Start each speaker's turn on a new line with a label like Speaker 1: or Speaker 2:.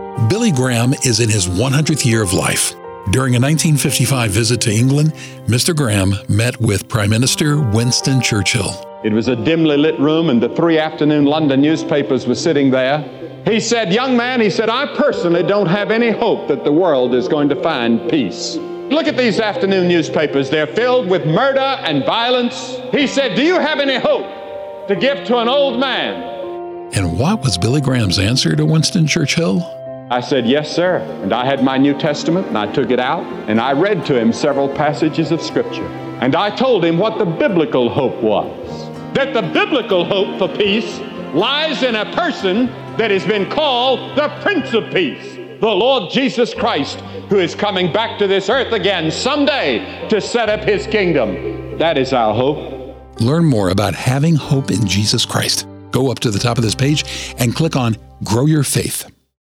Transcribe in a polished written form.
Speaker 1: Billy Graham is in his 100th year of life. During a 1955 visit to England, Mr. Graham met with Prime Minister Winston Churchill.
Speaker 2: It was a dimly lit room, and the 3 afternoon London newspapers were sitting there. He said, "Young man," he said, "I personally don't have any hope that the world is going to find peace. Look at these afternoon newspapers. They're filled with murder and violence." He said, "Do you have any hope to give to an old man?"
Speaker 1: And what was Billy Graham's answer to Winston Churchill?
Speaker 2: I said, "Yes, sir." And I had my New Testament, and I took it out, and I read to him several passages of Scripture. And I told him what the biblical hope was. That the biblical hope for peace lies in a person that has been called the Prince of Peace, the Lord Jesus Christ, who is coming back to this earth again someday to set up his kingdom. That is our hope.
Speaker 1: Learn more about having hope in Jesus Christ. Go up to the top of this page and click on Grow Your Faith.